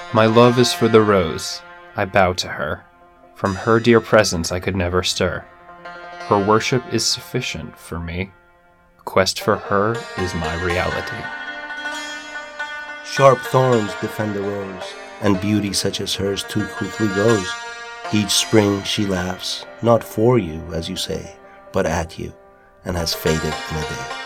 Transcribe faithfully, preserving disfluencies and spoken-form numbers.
My love is for the rose, I bow to her. From her dear presence I could never stir. Her worship is sufficient for me. A quest for her is my reality. Sharp thorns defend the rose, and beauty such as hers too quickly goes. Each spring she laughs, not for you, as you say, but at you, and has faded in a day.